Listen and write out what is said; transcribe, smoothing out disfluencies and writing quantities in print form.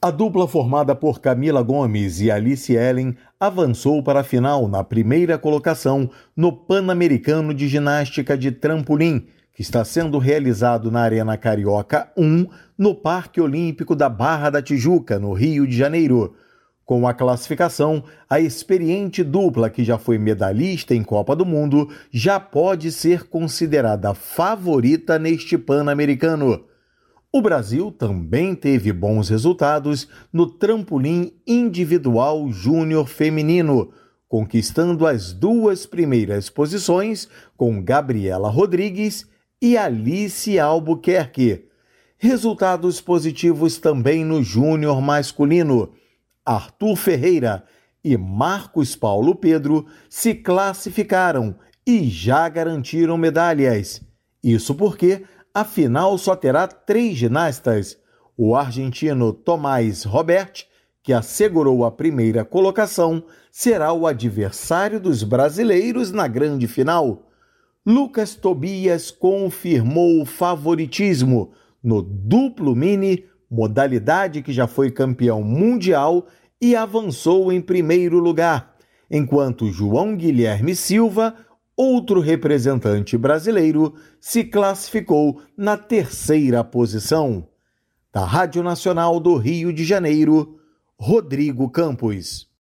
A dupla formada por Camila Gomes e Alice Ellen avançou para a final na primeira colocação no Pan-Americano de Ginástica de Trampolim, que está sendo realizado na Arena Carioca 1, no Parque Olímpico da Barra da Tijuca, no Rio de Janeiro. Com a classificação, a experiente dupla, que já foi medalhista em Copa do Mundo, já pode ser considerada favorita neste Pan-Americano. O Brasil também teve bons resultados no trampolim individual júnior feminino, conquistando as duas primeiras posições com Gabriela Rodrigues e Alice Albuquerque. Resultados positivos também no júnior masculino. Arthur Ferreira e Marcos Paulo Pedro se classificaram e já garantiram medalhas. Isso porque a final só terá 3 ginastas. O argentino Tomás Robert, que assegurou a primeira colocação, será o adversário dos brasileiros na grande final. Lucas Tobias confirmou o favoritismo no duplo mini, modalidade que já foi campeão mundial e avançou em primeiro lugar, enquanto João Guilherme Silva, outro representante brasileiro, se classificou na terceira posição. Da Rádio Nacional do Rio de Janeiro, Rodrigo Campos.